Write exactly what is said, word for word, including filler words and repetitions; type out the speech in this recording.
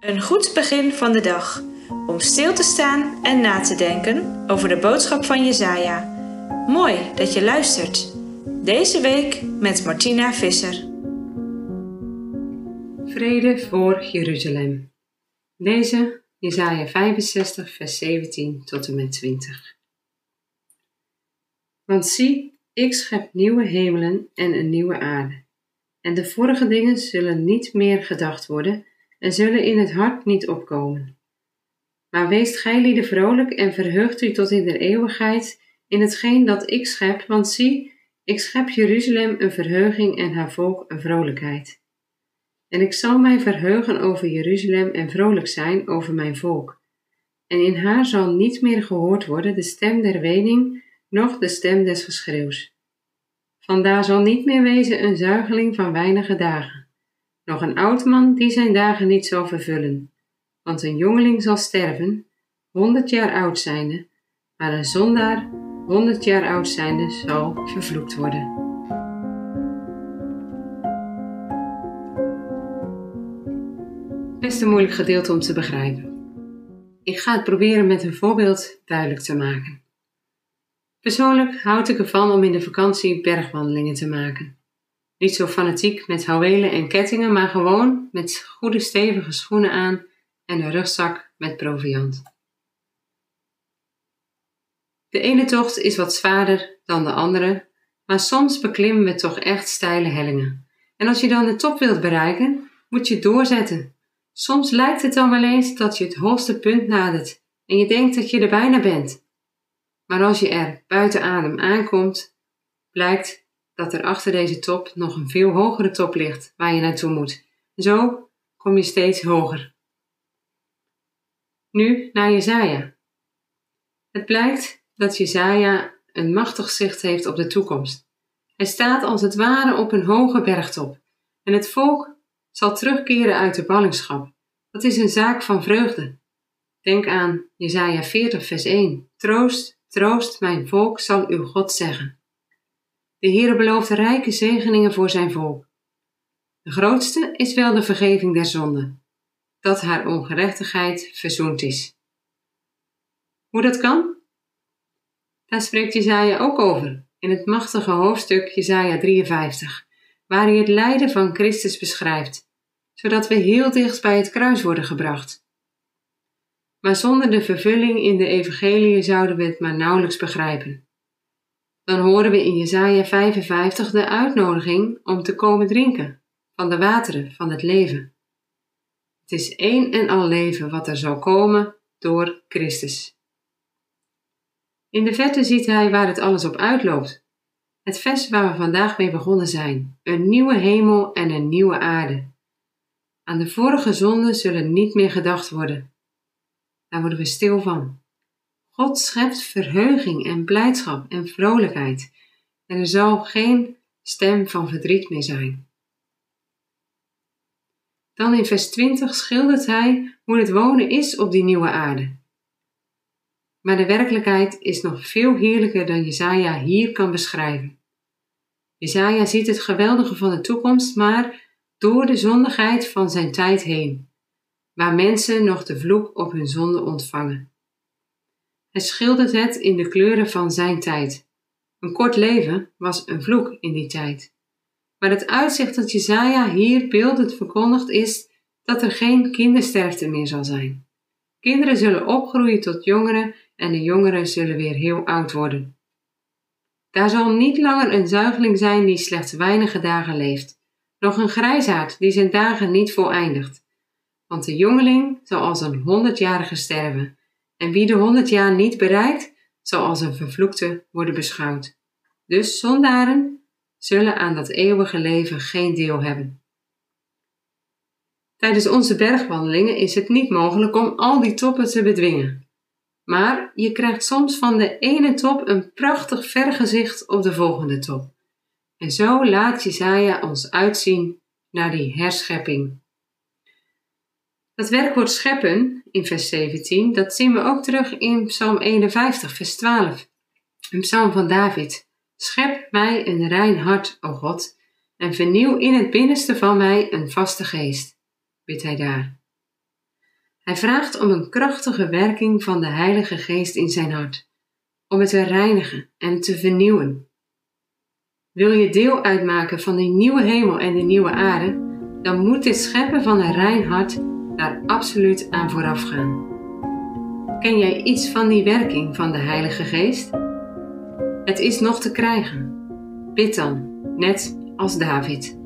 Een goed begin van de dag, om stil te staan en na te denken over de boodschap van Jesaja. Mooi dat je luistert. Deze week met Martina Visser. Vrede voor Jeruzalem. Lezen Jesaja vijfenzestig vers zeventien tot en met twintig. Want zie, ik schep nieuwe hemelen en een nieuwe aarde. En de vorige dingen zullen niet meer gedacht worden en zullen in het hart niet opkomen. Maar weest gijlieden vrolijk en verheugt u tot in de eeuwigheid in hetgeen dat ik schep, want zie, ik schep Jeruzalem een verheuging en haar volk een vrolijkheid. En ik zal mij verheugen over Jeruzalem en vrolijk zijn over mijn volk. En in haar zal niet meer gehoord worden de stem der wening, noch de stem des geschreeuws. Vandaar zal niet meer wezen een zuigeling van weinige dagen, nog een oud man die zijn dagen niet zal vervullen. Want een jongeling zal sterven, honderd jaar oud zijnde, maar een zondaar, honderd jaar oud zijnde, zal vervloekt worden. Best een moeilijk gedeelte om te begrijpen. Ik ga het proberen met een voorbeeld duidelijk te maken. Persoonlijk houd ik ervan om in de vakantie bergwandelingen te maken. Niet zo fanatiek met houwelen en kettingen, maar gewoon met goede stevige schoenen aan en een rugzak met proviand. De ene tocht is wat zwaarder dan de andere, maar soms beklimmen we toch echt steile hellingen. En als je dan de top wilt bereiken, moet je doorzetten. Soms lijkt het dan wel eens dat je het hoogste punt nadert en je denkt dat je er bijna bent. Maar als je er buiten adem aankomt, blijkt dat er achter deze top nog een veel hogere top ligt waar je naartoe moet. Zo kom je steeds hoger. Nu naar Jesaja. Het blijkt dat Jesaja een machtig zicht heeft op de toekomst. Hij staat als het ware op een hoge bergtop en het volk zal terugkeren uit de ballingschap. Dat is een zaak van vreugde. Denk aan Jesaja veertig vers één. Troost, troost, mijn volk zal uw God zeggen. De Heere belooft rijke zegeningen voor zijn volk. De grootste is wel de vergeving der zonden, dat haar ongerechtigheid verzoend is. Hoe dat kan? Daar spreekt Jesaja ook over in het machtige hoofdstuk Jesaja drieënvijftig, waar hij het lijden van Christus beschrijft, zodat we heel dicht bij het kruis worden gebracht. Maar zonder de vervulling in de evangelie zouden we het maar nauwelijks begrijpen. Dan horen we in Jesaja vijfenvijftig de uitnodiging om te komen drinken van de wateren van het leven. Het is één en al leven wat er zal komen door Christus. In de verte ziet hij waar het alles op uitloopt. Het vers waar we vandaag mee begonnen zijn. Een nieuwe hemel en een nieuwe aarde. Aan de vorige zonden zullen niet meer gedacht worden. Daar worden we stil van. God schept verheuging en blijdschap en vrolijkheid. En er zal geen stem van verdriet meer zijn. Dan in vers twintig schildert hij hoe het wonen is op die nieuwe aarde. Maar de werkelijkheid is nog veel heerlijker dan Jesaja hier kan beschrijven. Jesaja ziet het geweldige van de toekomst, maar door de zondigheid van zijn tijd heen, waar mensen nog de vloek op hun zonde ontvangen. Hij schildert het in de kleuren van zijn tijd. Een kort leven was een vloek in die tijd. Maar het uitzicht dat Jesaja hier beeldend verkondigt is dat er geen kindersterfte meer zal zijn. Kinderen zullen opgroeien tot jongeren en de jongeren zullen weer heel oud worden. Daar zal niet langer een zuigeling zijn die slechts weinige dagen leeft, nog een grijsaard die zijn dagen niet voleindigt. Want de jongeling zal als een honderdjarige sterven, en wie de honderd jaar niet bereikt, zal als een vervloekte worden beschouwd. Dus zondaren zullen aan dat eeuwige leven geen deel hebben. Tijdens onze bergwandelingen is het niet mogelijk om al die toppen te bedwingen. Maar je krijgt soms van de ene top een prachtig vergezicht op de volgende top. En zo laat Jesaja ons uitzien naar die herschepping. Dat werkwoord scheppen in vers zeventien, dat zien we ook terug in Psalm eenenvijftig, vers twaalf. Een psalm van David. Schep mij een rein hart, o God, en vernieuw in het binnenste van mij een vaste geest, bidt hij daar. Hij vraagt om een krachtige werking van de Heilige Geest in zijn hart, om het te reinigen en te vernieuwen. Wil je deel uitmaken van die nieuwe hemel en de nieuwe aarde, dan moet dit scheppen van een rein hart daar absoluut aan vooraf gaan. Ken jij iets van die werking van de Heilige Geest? Het is nog te krijgen. Bid dan, net als David.